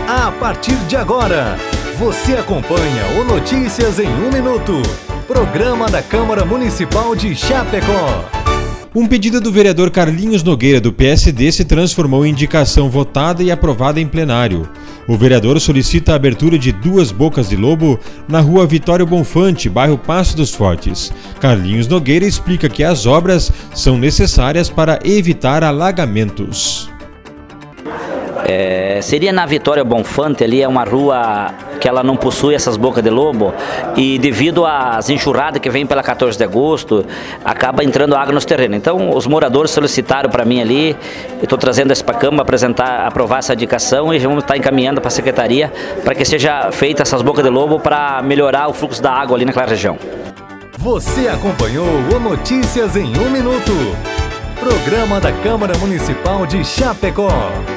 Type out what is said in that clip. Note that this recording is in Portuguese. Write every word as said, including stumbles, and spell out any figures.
A partir de agora, você acompanha o Notícias em um Minuto, programa da Câmara Municipal de Chapecó. Um pedido do vereador Carlinhos Nogueira, do P S D, se transformou em indicação votada e aprovada em plenário. O vereador solicita a abertura de duas bocas de lobo na rua Vitório Bonfante, bairro Passo dos Fortes. Carlinhos Nogueira explica que as obras são necessárias para evitar alagamentos. É, seria na Vitória Bonfante, ali é uma rua que ela não possui essas bocas de lobo e devido às enxurradas que vem pela quatorze de agosto, acaba entrando água nos terrenos. Então os moradores solicitaram para mim ali, eu estou trazendo isso para a Câmara, apresentar, aprovar essa indicação e vamos estar encaminhando para a Secretaria para que seja feita essas bocas de lobo para melhorar o fluxo da água ali naquela região. Você acompanhou o Notícias em um Minuto, programa da Câmara Municipal de Chapecó.